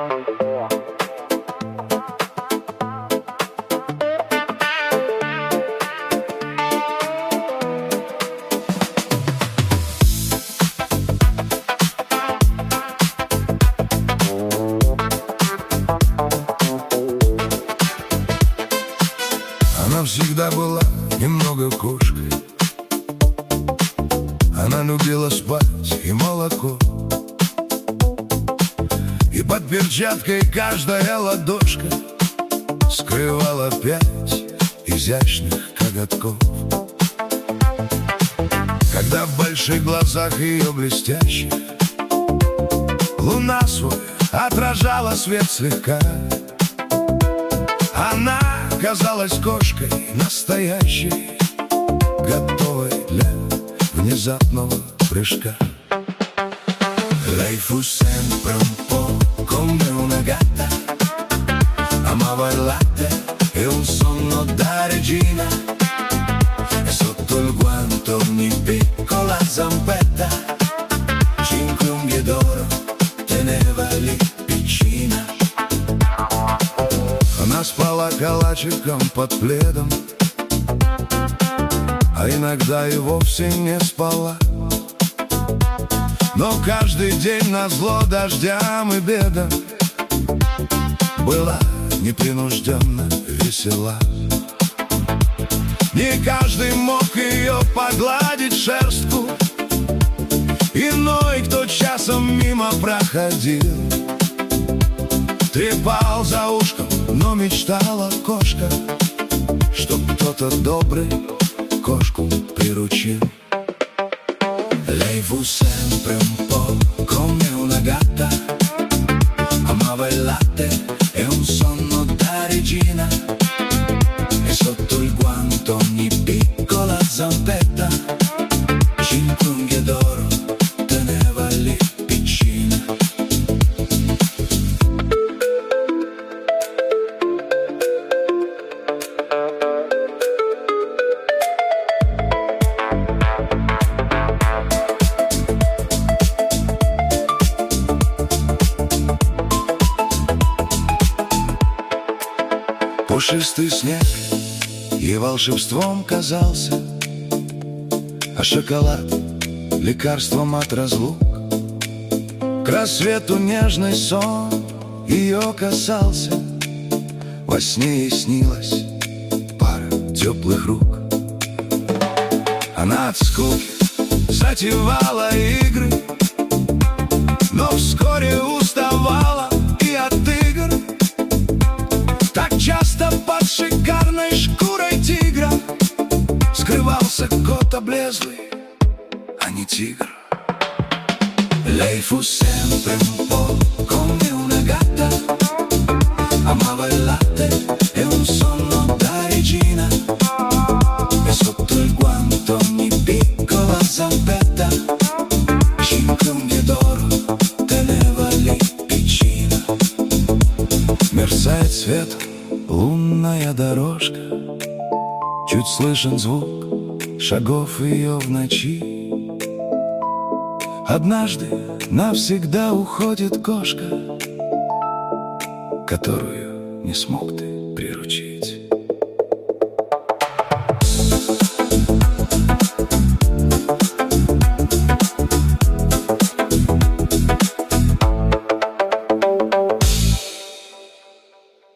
Она всегда была немного кошкой. Она любила спать и молоко, и под перчаткой каждая ладошка скрывала 5 изящных коготков. Когда в больших глазах ее блестящих луна свой отражала свет слегка, она казалась кошкой настоящей, готовой для внезапного прыжка. Lei fu sempre un po' come una gatta, amava il latte e un sonno da regina, e sotto il guanto ogni piccola zampetta 5 unghie d'oro teneva lì piccina. Она спала калачиком под пледом, а иногда и вовсе не спала. Но каждый день назло дождям и бедам была непринужденно весела. Не каждый мог ее погладить шерстку, иной, кто часом мимо проходил, трепал за ушком, но мечтала кошка, чтоб кто-то добрый кошку приручил. Lei fu sempre un po' come una gatta, amava il latte e un sonno da regina, e sotto il guanto ogni piccola zampetta 5 unghie d'oro teneva lì piccina. Пушистый снег ей волшебством казался, а шоколад — лекарством от разлук. К рассвету нежный сон ее касался, во сне ей снилась пара теплых рук. Она от скуки затевала игры, но вскоре уставала и от игр. Так часто под шикарной шкурой тигра скрывался кот облезлый, а не тигр. Lei fu sempre un po' come una gatta, amava il latte e un sonno da regina, e sotto il guanto ogni piccola zampetta 5 unghie d'oro teneva lì piccina. Мерцает светом лунная дорожка, чуть слышен звук шагов ее в ночи. Однажды навсегда уходит кошка, которую не смог ты приручить.